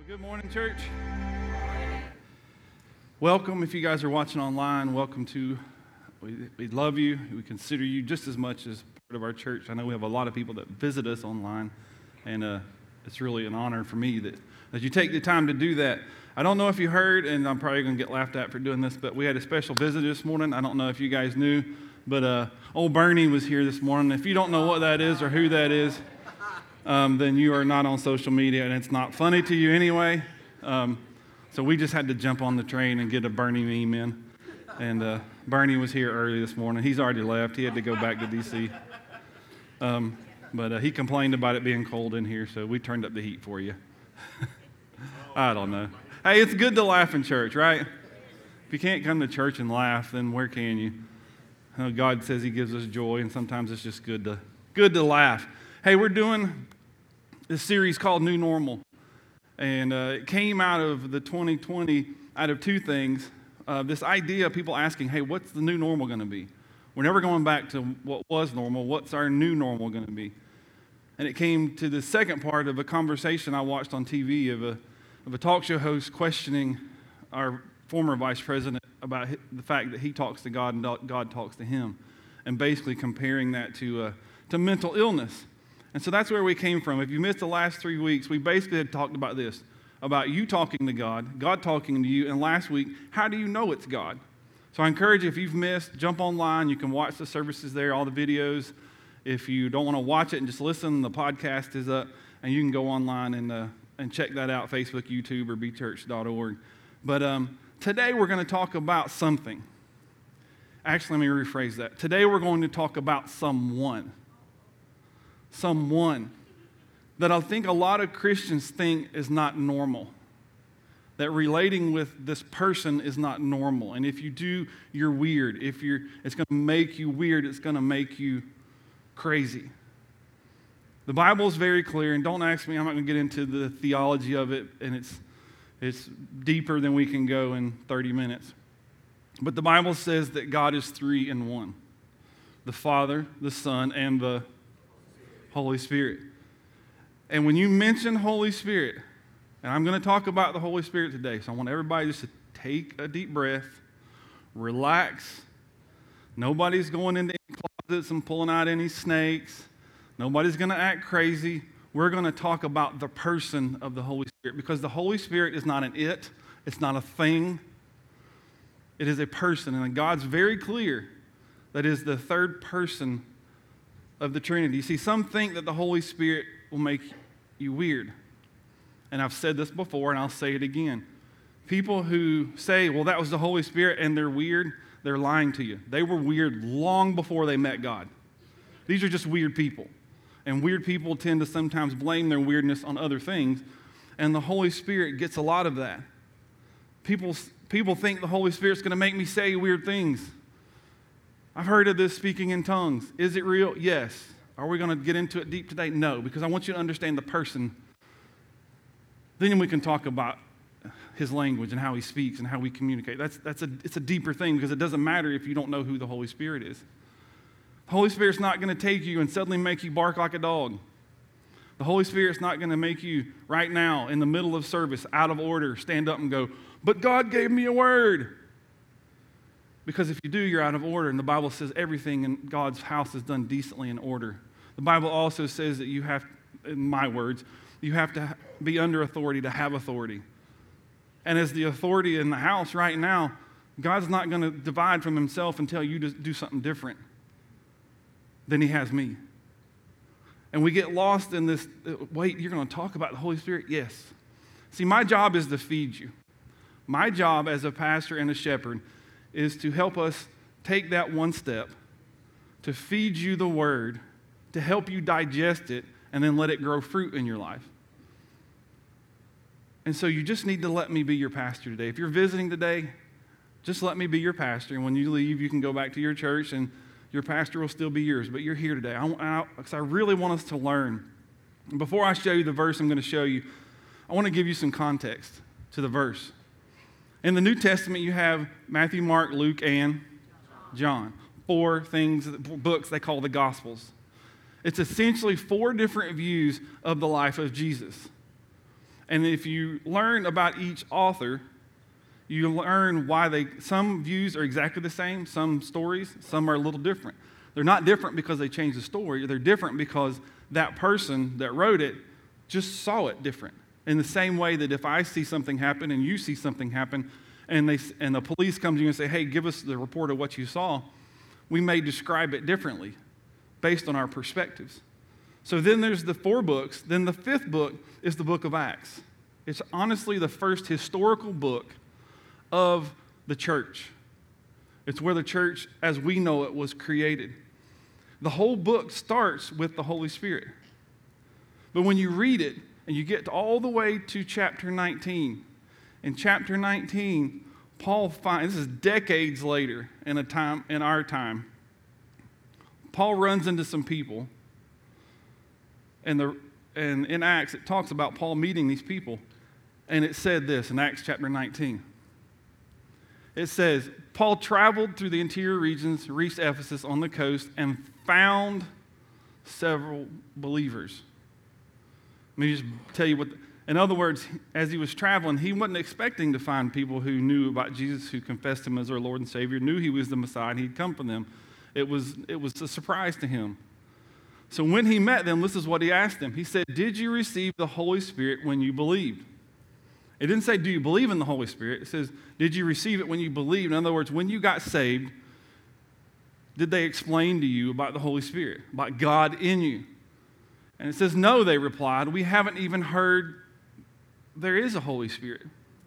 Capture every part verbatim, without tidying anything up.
Well, good morning, church. Welcome. If you guys are watching online, welcome to, we, we love you. We consider you just as much as part of our church. I know we have a lot of people that visit us online, and uh, it's really an honor for me that, that you take the time to do that. I don't know if you heard, and I'm probably going to get laughed at for doing this, but we had a special visitor this morning. I don't know if you guys knew, but uh, old Bernie was here this morning. If you don't know what that is or who that is, Um, then you are not on social media, and it's not funny to you anyway. Um, so we just had to jump on the train and get a Bernie meme in. And uh, Bernie was here early this morning. He's already left. He had to go back to D C Um, but uh, he complained about it being cold in here, so we turned up the heat for you. I don't know. Hey, it's good to laugh in church, right? If you can't come to church and laugh, then where can you? You know, God says He gives us joy, and sometimes it's just good to good to laugh. Hey, we're doing this series called New Normal, and uh, it came out of the twenty twenty, out of two things. Uh, this idea of people asking, hey, what's the new normal going to be? We're never going back to what was normal. What's our new normal going to be? And it came to the second part of a conversation I watched on T V of a, of a talk show host questioning our former vice president about the fact that he talks to God and God talks to him, and basically comparing that to, uh, to mental illness. And so that's where we came from. If you missed the last three weeks, we basically had talked about this, about you talking to God, God talking to you, and last week, how do you know it's God? So I encourage you, if you've missed, jump online. You can watch the services there, all the videos. If you don't want to watch it and just listen, the podcast is up, and you can go online and uh, and check that out, Facebook, YouTube, or be church dot org. But um, today we're going to talk about something. Actually, let me rephrase that. Today we're going to talk about someone. Someone that I think a lot of Christians think is not normal. That relating with this person is not normal. And if you do, you're weird. If you're, it's going to make you weird. It's going to make you crazy. The Bible is very clear, and don't ask me, I'm not going to get into the theology of it, and it's, it's deeper than we can go in thirty minutes. But the Bible says that God is three in one. The Father, the Son, and the Holy Spirit. And when you mention Holy Spirit, and I'm going to talk about the Holy Spirit today, so I want everybody just to take a deep breath, relax. Nobody's going into any closets and pulling out any snakes. Nobody's going to act crazy. We're going to talk about the person of the Holy Spirit, because the Holy Spirit is not an it, it's not a thing. It is a person, and God's very clear that is the third person of the Trinity. You see, some think that the Holy Spirit will make you weird. And I've said this before, and I'll say it again. People who say, well, that was the Holy Spirit, and they're weird, they're lying to you. They were weird long before they met God. These are just weird people. And weird people tend to sometimes blame their weirdness on other things, and the Holy Spirit gets a lot of that. People, people think the Holy Spirit's going to make me say weird things. I've heard of this speaking in tongues. Is it real? Yes. Are we going to get into it deep today? No, because I want you to understand the person. Then we can talk about his language and how he speaks and how we communicate. That's, that's a, it's a deeper thing, because it doesn't matter if you don't know who the Holy Spirit is. The Holy Spirit's not going to take you and suddenly make you bark like a dog. The Holy Spirit's not going to make you right now in the middle of service, out of order, stand up and go, but God gave me a word. Because if you do, you're out of order. And the Bible says everything in God's house is done decently in order. The Bible also says that you have, in my words, you have to be under authority to have authority. And as the authority in the house right now, God's not going to divide from himself and tell you to do something different than he has me. And we get lost in this, wait, you're going to talk about the Holy Spirit? Yes. See, my job is to feed you. My job as a pastor and a shepherd is to help us take that one step, to feed you the word, to help you digest it, and then let it grow fruit in your life. And so you just need to let me be your pastor today. If you're visiting today, just let me be your pastor. And when you leave, you can go back to your church, and your pastor will still be yours. But you're here today. I, I, I really want us to learn. And before I show you the verse I'm going to show you, I want to give you some context to the verse. In the New Testament, you have Matthew, Mark, Luke, and John. Four things, books they call the Gospels. It's essentially four different views of the life of Jesus. And if you learn about each author, you learn why they, some views are exactly the same, some stories, some are a little different. They're not different because they changed the story. They're different because that person that wrote it just saw it different. In the same way that if I see something happen and you see something happen, and they and the police come to you and say, hey, give us the report of what you saw, we may describe it differently based on our perspectives. So then there's the four books. Then the fifth book is the book of Acts. It's honestly the first historical book of the church. It's where the church, as we know it, was created. The whole book starts with the Holy Spirit. But when you read it, and you get all the way to chapter nineteen, in chapter nineteen, Paul finds, this is decades later in a time in our time, Paul runs into some people, and the and in Acts it talks about Paul meeting these people, and it said this in Acts chapter nineteen. It says, Paul traveled through the interior regions, reached Ephesus on the coast, and found several believers. Let me just tell you what, in other words, as he was traveling, he wasn't expecting to find people who knew about Jesus, who confessed him as their Lord and Savior, knew he was the Messiah, and he'd come from them. It was, it was a surprise to him. So when he met them, this is what he asked them. He said, did you receive the Holy Spirit when you believed? It didn't say, do you believe in the Holy Spirit? It says, did you receive it when you believed? In other words, when you got saved, did they explain to you about the Holy Spirit, about God in you? And it says, no, they replied. We haven't even heard there is a Holy Spirit.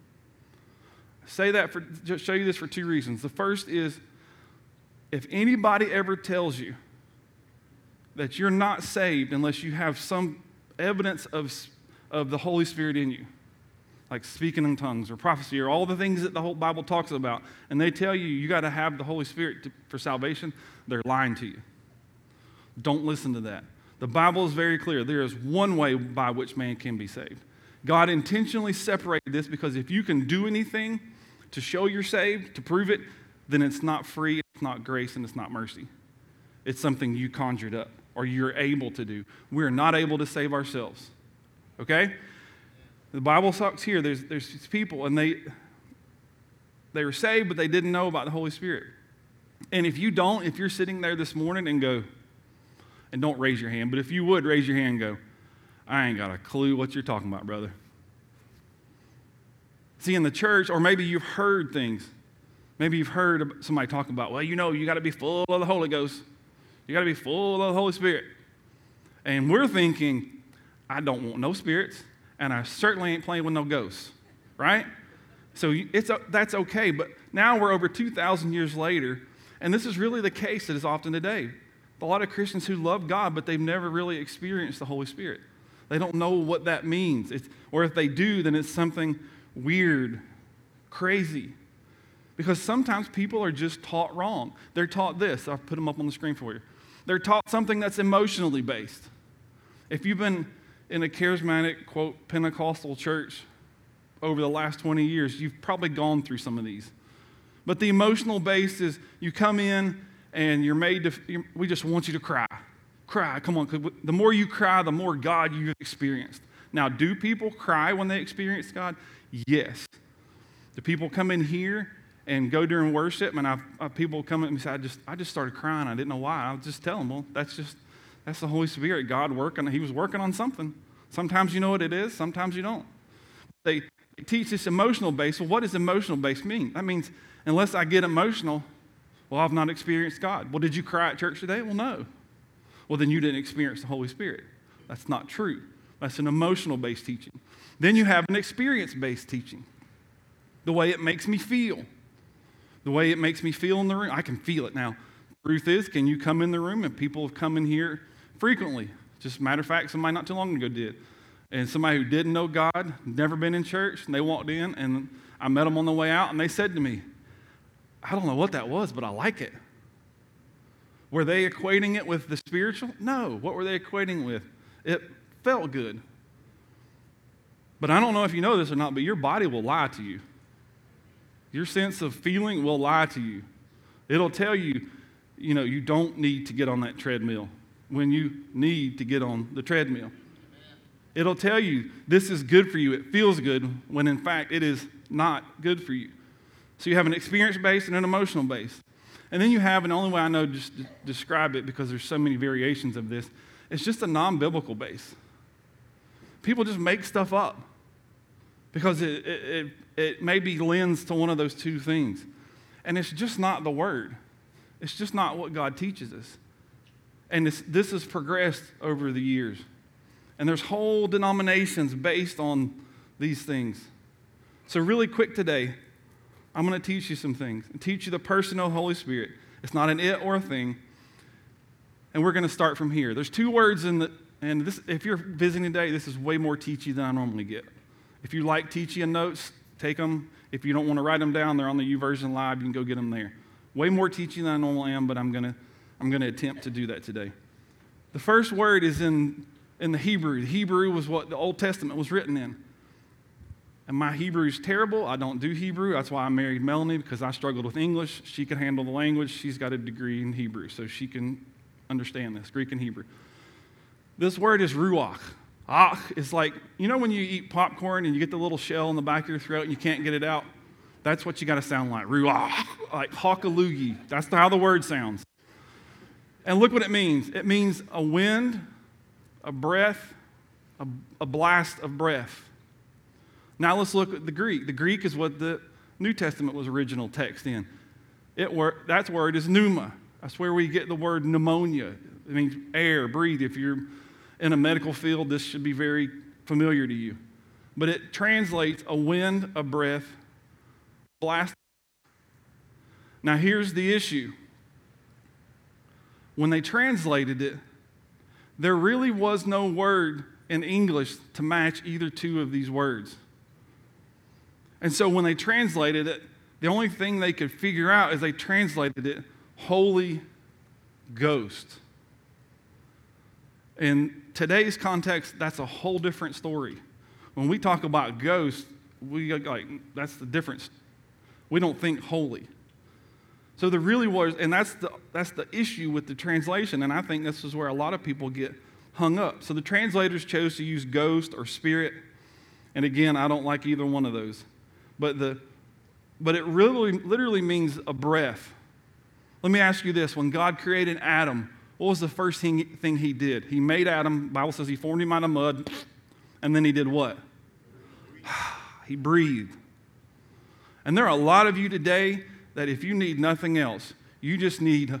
I say that for, just show you this for two reasons. The first is, if anybody ever tells you that you're not saved unless you have some evidence of, of the Holy Spirit in you, like speaking in tongues or prophecy or all the things that the whole Bible talks about, and they tell you you got to have the Holy Spirit to, for salvation, they're lying to you. Don't listen to that. The Bible is very clear. There is one way by which man can be saved. God intentionally separated this because if you can do anything to show you're saved, to prove it, then it's not free, it's not grace, and it's not mercy. It's something you conjured up or you're able to do. We're not able to save ourselves. Okay? The Bible talks here, there's, there's these people, and they, they were saved, but they didn't know about the Holy Spirit. And if you don't, if you're sitting there this morning and go, and don't raise your hand, but if you would raise your hand and go, I ain't got a clue what you're talking about, brother. See, in the church, or maybe you've heard things. Maybe you've heard somebody talking about, well, you know, you got to be full of the Holy Ghost. You got to be full of the Holy Spirit. And we're thinking, I don't want no spirits, and I certainly ain't playing with no ghosts, right? So it's that's okay, but now we're over two thousand years later, and this is really the case that is often today. A lot of Christians who love God, but they've never really experienced the Holy Spirit. They don't know what that means. It's, or if they do, then it's something weird, crazy. Because sometimes people are just taught wrong. They're taught this. I'll put them up on the screen for you. They're taught something that's emotionally based. If you've been in a charismatic, quote, Pentecostal church over the last twenty years, you've probably gone through some of these. But the emotional base is you come in and you're made to, we just want you to cry. Cry, come on. 'Cause the more you cry, the more God you've experienced. Now, do people cry when they experience God? Yes. Do people come in here and go during worship, and I've, I've people come at me and say, I just, I just started crying. I didn't know why. I'll just tell them, well, that's just, that's the Holy Spirit. God working. He was working on something. Sometimes you know what it is. Sometimes you don't. They teach this emotional base. Well, what does emotional base mean? That means unless I get emotional, well, I've not experienced God. Well, did you cry at church today? Well, no. Well, then you didn't experience the Holy Spirit. That's not true. That's an emotional-based teaching. Then you have an experience-based teaching. The way it makes me feel. The way it makes me feel in the room. I can feel it now. The truth is, can you come in the room? And people have come in here frequently. Just a matter of fact, somebody not too long ago did. And somebody who didn't know God, never been in church, and they walked in, and I met them on the way out, and they said to me, I don't know what that was, but I like it. Were they equating it with the spiritual? No. What were they equating with? It felt good. But I don't know if you know this or not, but your body will lie to you. Your sense of feeling will lie to you. It'll tell you, you know, you don't need to get on that treadmill when you need to get on the treadmill. It'll tell you this is good for you. It feels good when in fact it is not good for you. So you have an experience base and an emotional base. And then you have, and the only way I know just to describe it because there's so many variations of this, it's just a non-biblical base. People just make stuff up because it, it, it, it maybe lends to one of those two things. And it's just not the word. It's just not what God teaches us. And this, this has progressed over the years. And there's whole denominations based on these things. So really quick today, I'm going to teach you some things and teach you the person of the Holy Spirit. It's not an it or a thing. And we're going to start from here. There's two words in the, and this, if you're visiting today, this is way more teachy than I normally get. If you like teachy and notes, take them. If you don't want to write them down, they're on the YouVersion Live. You can go get them there. Way more teachy than I normally am, but I'm going to I'm going to attempt to do that today. The first word is in, in the Hebrew. The Hebrew was what the Old Testament was written in. And my Hebrew is terrible. I don't do Hebrew. That's why I married Melanie, because I struggled with English. She can handle the language. She's got a degree in Hebrew, so she can understand this, Greek and Hebrew. This word is ruach. Ach is like, you know when you eat popcorn and you get the little shell in the back of your throat and you can't get it out? That's what you got to sound like, ruach, like hawkaloogie. That's how the word sounds. And look what it means. It means a wind, a breath, a, a blast of breath. Now let's look at the Greek. The Greek is what the New Testament was original text in. It wor- that word is pneuma. That's where we get the word pneumonia. It means air, breathe. If you're in a medical field, this should be very familiar to you. But it translates a wind, a breath, blast. Now here's the issue. When they translated it, there really was no word in English to match either two of these words. And so when they translated it, the only thing they could figure out is they translated it Holy Ghost. In today's context, that's a whole different story. When we talk about ghost, we like that's the difference. We don't think holy. So there really was, and that's the that's the issue with the translation, and I think this is where a lot of people get hung up. So the translators chose to use ghost or spirit, and again, I don't like either one of those. But the but it really literally means a breath. Let me ask you this: when God created Adam, what was the first thing, thing he did? He made Adam, the Bible says he formed him out of mud, and then he did what? He breathed. And there are a lot of you today that if you need nothing else, you just need,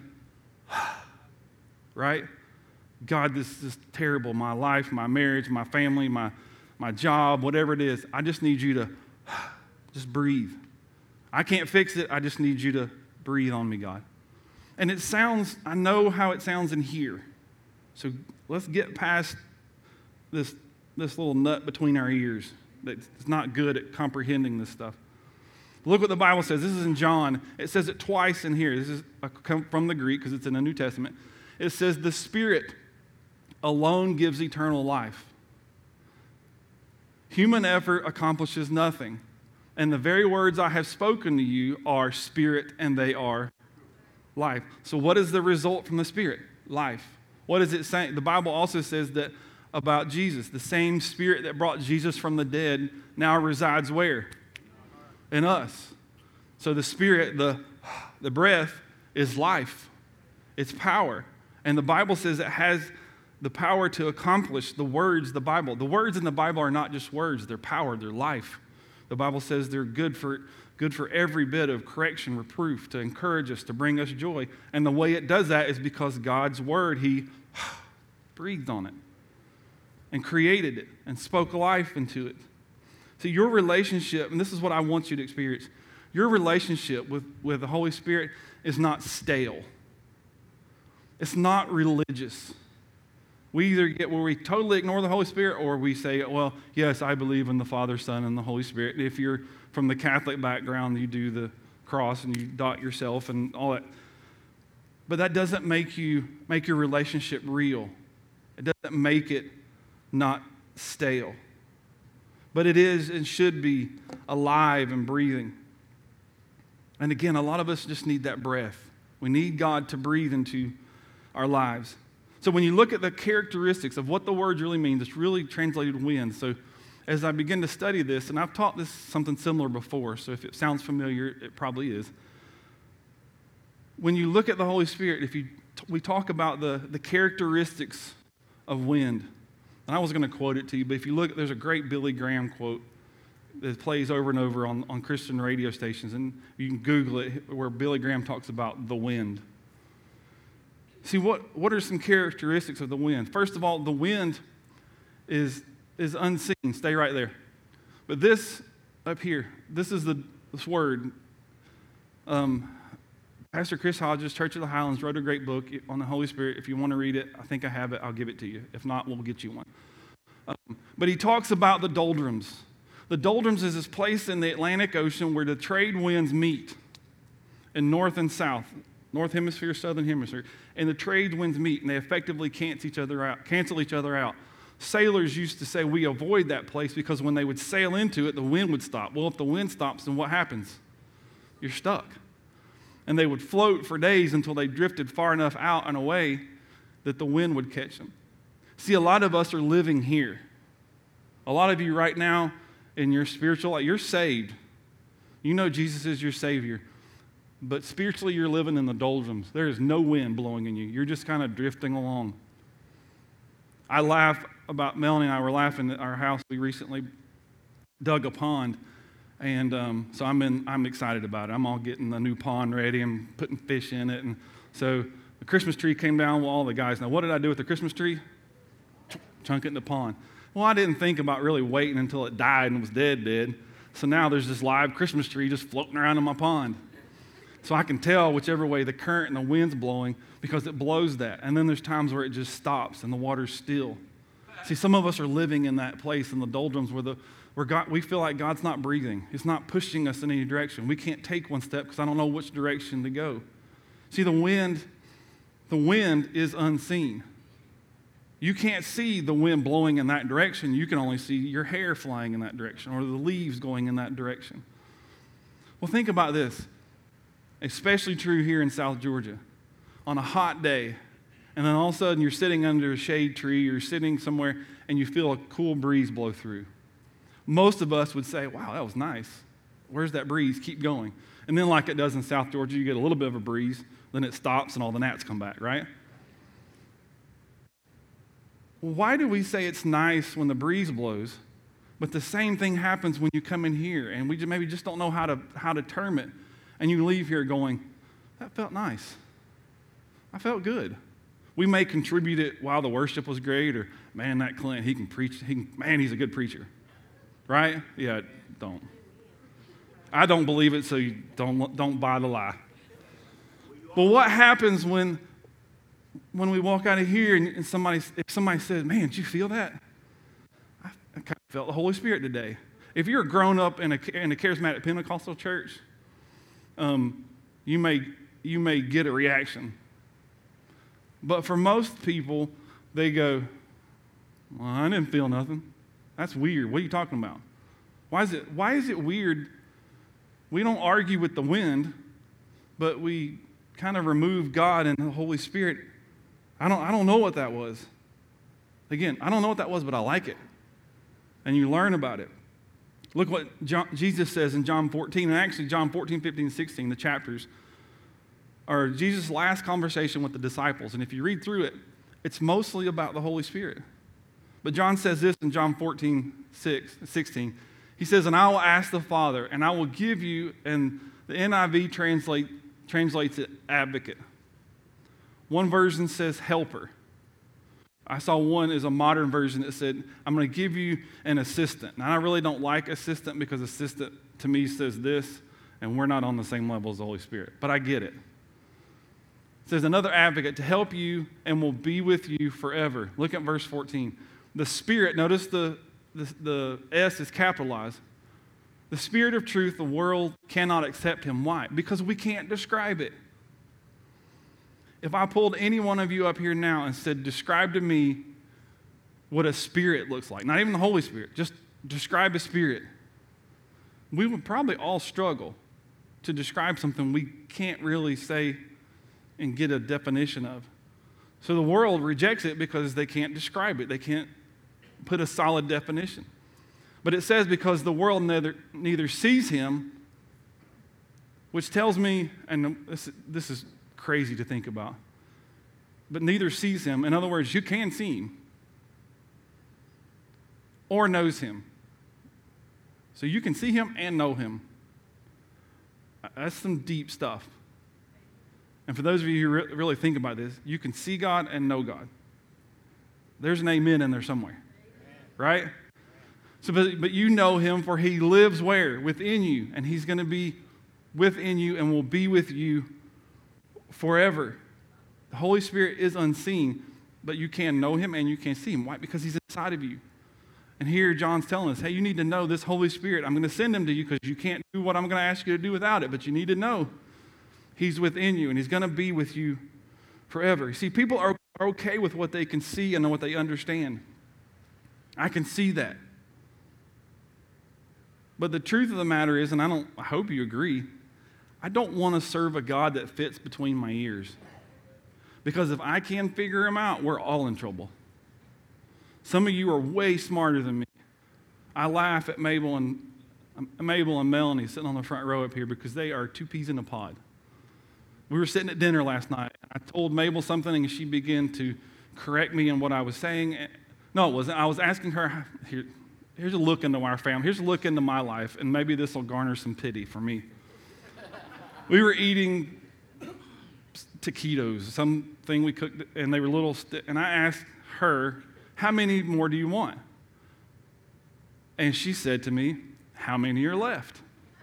right? God, this is terrible. My life, my marriage, my family, my, my job, whatever it is. I just need you to just breathe. I can't fix it. I just need you to breathe on me, God. And it sounds, I know how it sounds in here. So let's get past this, this little nut between our ears that's not good at comprehending this stuff. Look what the Bible says. This is in John. It says it twice in here. This is from the Greek because it's in the New Testament. It says the Spirit alone gives eternal life. Human effort accomplishes nothing. And the very words I have spoken to you are spirit and they are life. So what is the result from the Spirit? Life. What is it saying? The Bible also says that about Jesus. The same Spirit that brought Jesus from the dead now resides where? In us. So the Spirit, the, the breath is life. It's power. And the Bible says it has the power to accomplish the words, the Bible. The words in the Bible are not just words. They're power. They're life. The Bible says they're good for, good for every bit of correction, reproof, to encourage us, to bring us joy. And the way it does that is because God's word, he breathed on it and created it and spoke life into it. See, your relationship, and this is what I want you to experience, your relationship with, with the Holy Spirit is not stale. It's not religious. We either get where we totally ignore the Holy Spirit or we say, well, yes, I believe in the Father, Son, and the Holy Spirit. If you're from the Catholic background, you do the cross and you dot yourself and all that. But that doesn't make you make your relationship real. It doesn't make it not stale. But it is and should be alive and breathing. And again, a lot of us just need that breath. We need God to breathe into our lives. So when you look at the characteristics of what the word really means, it's really translated wind. So as I begin to study this, and I've taught this something similar before, so if it sounds familiar, it probably is. When you look at the Holy Spirit, if you we talk about the, the characteristics of wind, and I was going to quote it to you, but if you look, there's a great Billy Graham quote that plays over and over on, on Christian radio stations, and you can Google it, where Billy Graham talks about the wind. See, what, what are some characteristics of the wind? First of all, the wind is, is unseen. Stay right there. But this up here, this is the this word. Um, Pastor Chris Hodges, Church of the Highlands, wrote a great book on the Holy Spirit. If you want to read it, I think I have it. I'll give it to you. If not, we'll get you one. Um, but he talks about the doldrums. The doldrums is this place in the Atlantic Ocean where the trade winds meet in north and south, north hemisphere, southern hemisphere, and the trade winds meet, and they effectively cancel each other out. Cancel each other out. Sailors used to say we avoid that place because when they would sail into it, the wind would stop. Well, if the wind stops, then what happens? You're stuck. And they would float for days until they drifted far enough out and away that the wind would catch them. See, a lot of us are living here. A lot of you right now in your spiritual life, you're saved. You know Jesus is your Savior. But spiritually, you're living in the doldrums. There is no wind blowing in you. You're just kind of drifting along. I laugh about, Melanie and I were laughing at our house. We recently dug a pond. And um, so I'm in, I'm excited about it. I'm all getting the new pond ready and putting fish in it. And so the Christmas tree came down with all the guys. Now, what did I do with the Christmas tree? Ch- chunk it in the pond. Well, I didn't think about really waiting until it died and was dead, dead. So now there's this live Christmas tree just floating around in my pond. So I can tell whichever way the current and the wind's blowing because it blows that. And then there's times where it just stops and the water's still. See, some of us are living in that place in the doldrums where the where God, we feel like God's not breathing. He's not pushing us in any direction. We can't take one step because I don't know which direction to go. See, the wind, the wind is unseen. You can't see the wind blowing in that direction. You can only see your hair flying in that direction or the leaves going in that direction. Well, think about this. Especially true here in South Georgia. On a hot day, and then all of a sudden you're sitting under a shade tree or you're sitting somewhere and you feel a cool breeze blow through. Most of us would say, wow, that was nice. Where's that breeze? Keep going. And then like it does in South Georgia, you get a little bit of a breeze, then it stops and all the gnats come back, right? Why do we say it's nice when the breeze blows, but the same thing happens when you come in here and we just maybe just don't know how to, how to term it, and you leave here going, that felt nice. I felt good. We may contribute it while the worship was great, or man, that Clint, he can preach, he can, man, he's a good preacher. Right? Yeah, don't. I don't believe it, so you don't, don't buy the lie. But what happens when, when we walk out of here and, and somebody, if somebody says, man, did you feel that? I, I kind of felt the Holy Spirit today. If you're grown up in a, in a charismatic Pentecostal church, um, you may, you may get a reaction. But for most people, they go, well, I didn't feel nothing. That's weird. What are you talking about? Why is it, why is it weird? We don't argue with the wind, but we kind of remove God and the Holy Spirit. I don't, I don't know what that was. Again, I don't know what that was, but I like it. And you learn about it. Look what John, Jesus says in John fourteen, and actually John fourteen, fifteen, sixteen, the chapters, are Jesus' last conversation with the disciples. And if you read through it, it's mostly about the Holy Spirit. But John says this in John fourteen, sixteen. He says, and I will ask the Father, and I will give you, and the N I V translate, translates it advocate. One version says helper. I saw one as a modern version that said, I'm going to give you an assistant. Now, I really don't like assistant because assistant to me says this, and we're not on the same level as the Holy Spirit. But I get it. It says another advocate to help you and will be with you forever. Look at verse fourteen. The Spirit, notice the, the, the S is capitalized. The Spirit of truth, the world cannot accept him. Why? Because we can't describe it. If I pulled any one of you up here now and said, describe to me what a spirit looks like, not even the Holy Spirit, just describe a spirit, we would probably all struggle to describe something we can't really say and get a definition of. So the world rejects it because they can't describe it. They can't put a solid definition. But it says because the world neither, neither sees him, which tells me, and this, this is crazy to think about, but neither sees him. In other words, you can see him or knows him. So you can see him and know him. That's some deep stuff. And for those of you who re- really think about this, you can see God and know God. There's an amen in there somewhere, right? So, but, but you know him, for he lives where? Within you. And he's going to be within you and will be with you forever. The Holy Spirit is unseen, but you can know him and you can see him. Why? Because he's inside of you. And here John's telling us, hey, you need to know this Holy Spirit. I'm going to send him to you because you can't do what I'm going to ask you to do without it, but you need to know he's within you and he's going to be with you forever. See, people are okay with what they can see and what they understand. I can see that. But the truth of the matter is, and I don't I hope you agree, I don't want to serve a God that fits between my ears. Because if I can figure him out, we're all in trouble. Some of you are way smarter than me. I laugh at Mabel and Mabel and Melanie sitting on the front row up here because they are two peas in a pod. We were sitting at dinner last night. I told Mabel something and she began to correct me in what I was saying. No, it wasn't. I was asking her, here, here's a look into our family. Here's a look into my life, and maybe this will garner some pity for me. We were eating taquitos, something we cooked, and they were little, st- and I asked her, how many more do you want? And she said to me, how many are left?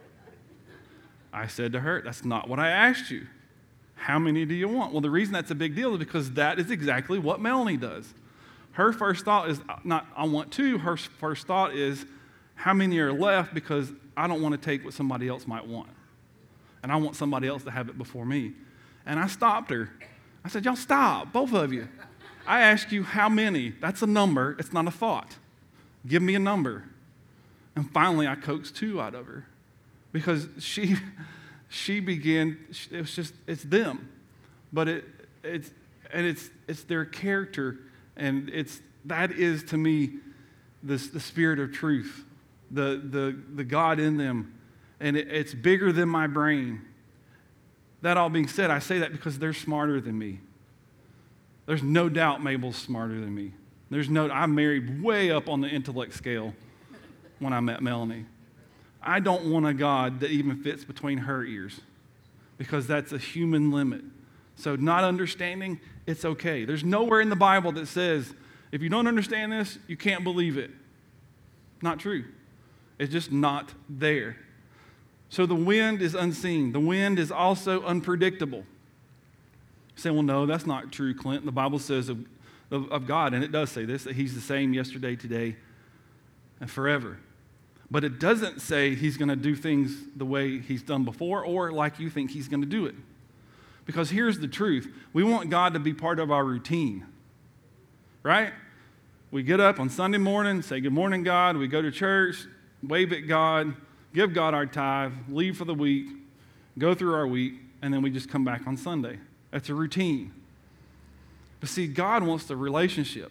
I said to her, that's not what I asked you. How many do you want? Well, the reason that's a big deal is because that is exactly what Melanie does. Her first thought is not, I want two. Her first thought is, how many are left? Because I don't want to take what somebody else might want. And I want somebody else to have it before me. And I stopped her. I said, y'all stop, both of you. I ask you how many. That's a number. It's not a thought. Give me a number. And finally, I coaxed two out of her because she she began. It was just it's them, but it it's and it's it's their character, and it's that is to me the the spirit of truth, the the the God in them, and it, it's bigger than my brain. That all being said, I say that because they're smarter than me. There's no doubt Mabel's smarter than me. There's no, I married way up on the intellect scale when I met Melanie. I don't want a God that even fits between her ears because that's a human limit. So not understanding, it's okay. There's nowhere in the Bible that says, if you don't understand this, you can't believe it. Not true. It's just not there. So the wind is unseen. The wind is also unpredictable. You say, well, no, that's not true, Clint. The Bible says of, of, of God, and it does say this, that he's the same yesterday, today, and forever. But it doesn't say he's going to do things the way he's done before or like you think he's going to do it. Because here's the truth. We want God to be part of our routine, right? We get up on Sunday morning, say, good morning, God. We go to church, wave at God, give God our tithe, leave for the week, go through our week, and then we just come back on Sunday. That's a routine. But see, God wants the relationship.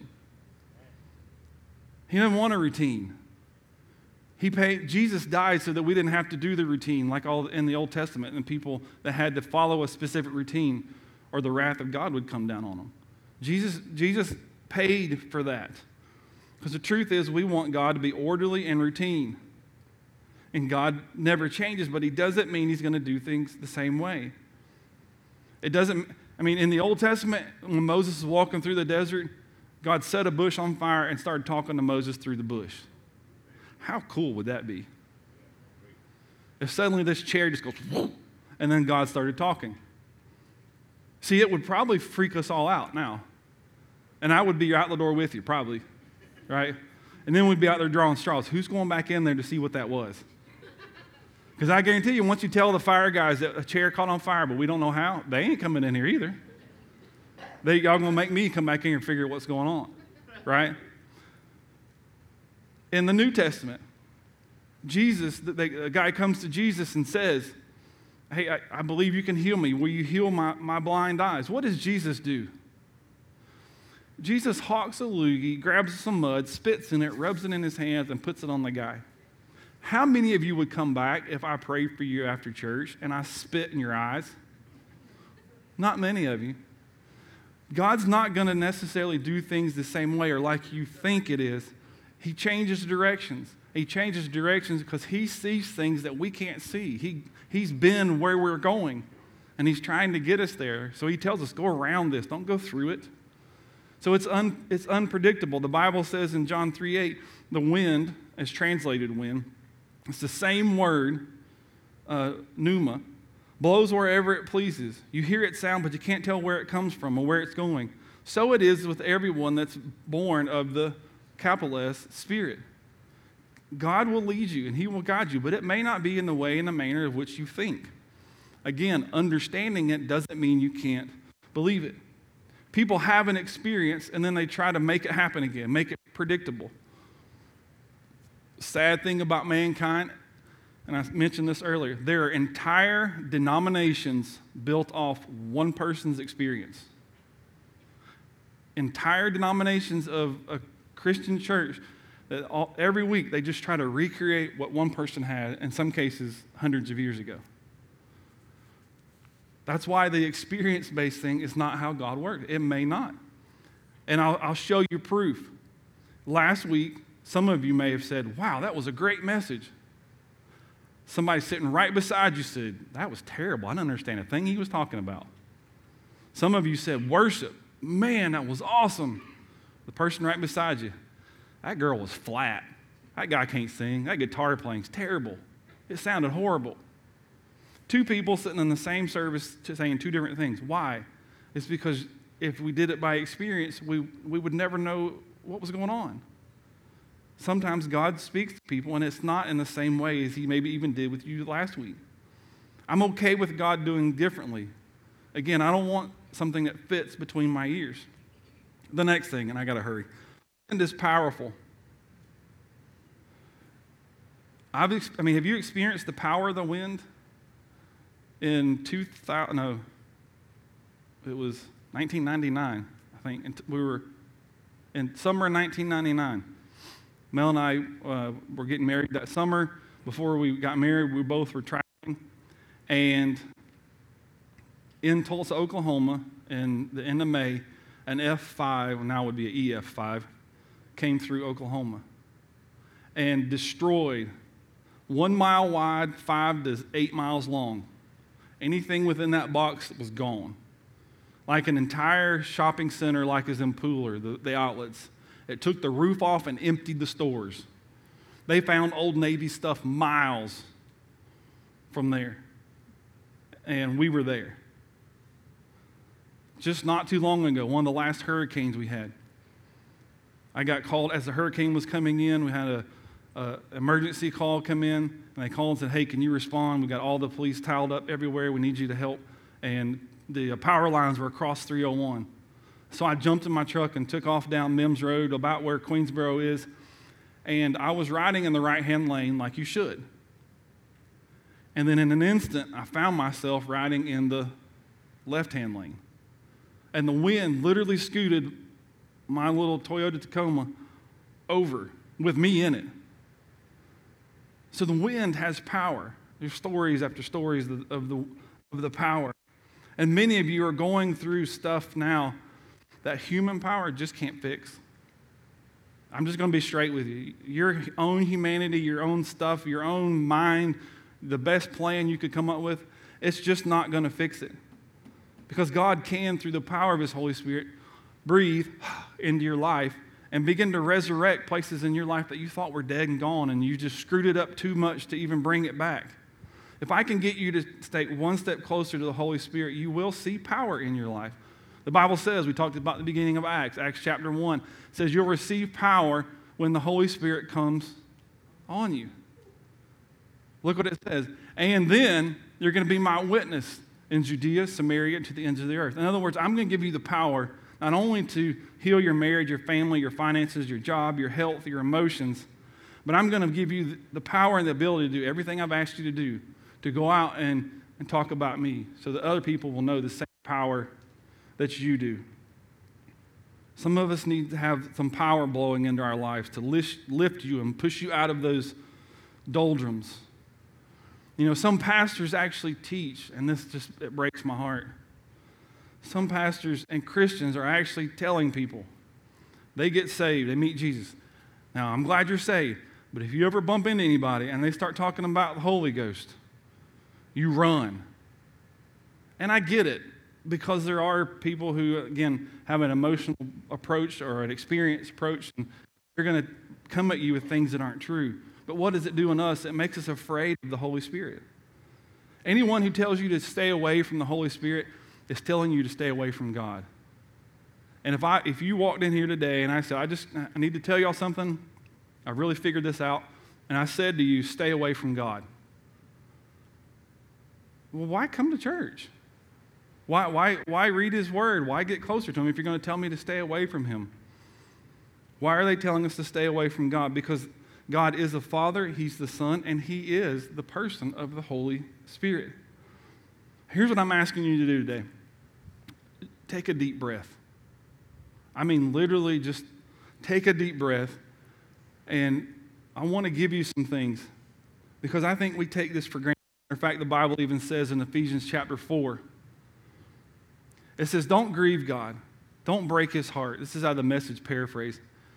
He doesn't want a routine. He paid, Jesus died so that we didn't have to do the routine like all in the Old Testament and people that had to follow a specific routine or the wrath of God would come down on them. Jesus, Jesus paid for that. Because the truth is we want God to be orderly and routine. And God never changes, but he doesn't mean he's going to do things the same way. It doesn't, I mean, in the Old Testament, when Moses was walking through the desert, God set a bush on fire and started talking to Moses through the bush. How cool would that be? If suddenly this chair just goes, whoop, and then God started talking. See, it would probably freak us all out now. And I would be out the door with you, probably, right? And then we'd be out there drawing straws. Who's going back in there to see what that was? Because I guarantee you, once you tell the fire guys that a chair caught on fire, but we don't know how, they ain't coming in here either. They, y'all going to make me come back in here and figure out what's going on, right? In the New Testament, Jesus, the, the guy comes to Jesus and says, hey, I, I believe you can heal me. Will you heal my, my blind eyes? What does Jesus do? Jesus hawks a loogie, grabs some mud, spits in it, rubs it in his hands, and puts it on the guy. How many of you would come back if I prayed for you after church and I spit in your eyes? Not many of you. God's not going to necessarily do things the same way or like you think it is. He changes directions. He changes directions because he sees things that we can't see. He, he's been where we're going, and he's trying to get us there. So he tells us, go around this. Don't go through it. So it's, un, it's unpredictable. The Bible says in John three eight, the wind, as translated wind, it's the same word, uh, pneuma, blows wherever it pleases. You hear it sound, but you can't tell where it comes from or where it's going. So it is with everyone that's born of the capital S Spirit. God will lead you and he will guide you, but it may not be in the way and the manner of which you think. Again, understanding it doesn't mean you can't believe it. People have an experience and then they try to make it happen again, make it predictable. Sad thing about mankind, and I mentioned this earlier, there are entire denominations built off one person's experience. Entire denominations of a Christian church that all, every week they just try to recreate what one person had, in some cases hundreds of years ago. That's why the experience-based thing is not how God works. It may not. And I'll, I'll show you proof. Last week, some of you may have said, wow, that was a great message. Somebody sitting right beside you said, that was terrible. I didn't understand a thing he was talking about. Some of you said, worship. Man, that was awesome. The person right beside you, that girl was flat. That guy can't sing. That guitar playing's terrible. It sounded horrible. Two people sitting in the same service saying two different things. Why? It's because if we did it by experience, we, we would never know what was going on. Sometimes God speaks to people, and it's not in the same way as he maybe even did with you last week. I'm okay with God doing differently. Again, I don't want something that fits between my ears. The next thing, and I got to hurry. Wind is powerful. I've, ex- I mean, have you experienced the power of the wind? In two thousand, no, it was nineteen ninety-nine, I think. And we were in summer of nineteen ninety-nine. Mel and I uh, were getting married that summer. Before we got married, we both were traveling. And in Tulsa, Oklahoma, in the end of May, an F five, now would be an E F five, came through Oklahoma and destroyed one mile wide, five to eight miles long. Anything within that box was gone. Like an entire shopping center like is in Pooler, the, the outlets. It took the roof off and emptied the stores. They found Old Navy stuff miles from there. And we were there. Just not too long ago, one of the last hurricanes we had. I got called as the hurricane was coming in. We had a, a emergency call come in, and they called and said, hey, can you respond? We got all the police tiled up everywhere. We need you to help. And the power lines were across three oh one. So I jumped in my truck and took off down Mims Road, about where Queensboro is, and I was riding in the right-hand lane like you should. And then in an instant, I found myself riding in the left-hand lane. And the wind literally scooted my little Toyota Tacoma over with me in it. So the wind has power. There's stories after stories of the, of the, of the power. And many of you are going through stuff now that human power just can't fix. I'm just going to be straight with you. Your own humanity, your own stuff, your own mind, the best plan you could come up with, it's just not going to fix it. Because God can, through the power of his Holy Spirit, breathe into your life and begin to resurrect places in your life that you thought were dead and gone, and you just screwed it up too much to even bring it back. If I can get you to stay one step closer to the Holy Spirit, you will see power in your life. The Bible says, we talked about the beginning of Acts, Acts chapter one, says you'll receive power when the Holy Spirit comes on you. Look what it says. And then you're going to be my witness in Judea, Samaria, and to the ends of the earth. In other words, I'm going to give you the power not only to heal your marriage, your family, your finances, your job, your health, your emotions, but I'm going to give you the power and the ability to do everything I've asked you to do, to go out and, and talk about me so that other people will know the same power that you do. Some of us need to have some power blowing into our lives to lift, lift you and push you out of those doldrums. You know, some pastors actually teach, and this just it breaks my heart. Some pastors and Christians are actually telling people, they get saved, they meet Jesus. Now, I'm glad you're saved, but if you ever bump into anybody and they start talking about the Holy Ghost, you run. And I get it, because there are people who, again, have an emotional approach or an experienced approach, and they're going to come at you with things that aren't true. But what does it do in us? It makes us afraid of the Holy Spirit. Anyone who tells you to stay away from the Holy Spirit is telling you to stay away from God. And if I, if you walked in here today and I said, I just, I need to tell y'all something, I really figured this out, and I said to you, stay away from God. Well, why come to church? Why, why, why read His Word? Why get closer to Him if you're going to tell me to stay away from Him? Why are they telling us to stay away from God? Because God is the Father, He's the Son, and He is the person of the Holy Spirit. Here's what I'm asking you to do today. Take a deep breath. I mean, literally just take a deep breath, and I want to give you some things, because I think we take this for granted. In fact, the Bible even says in Ephesians chapter four, it says, don't grieve God. Don't break His heart. This is how the Message paraphrase.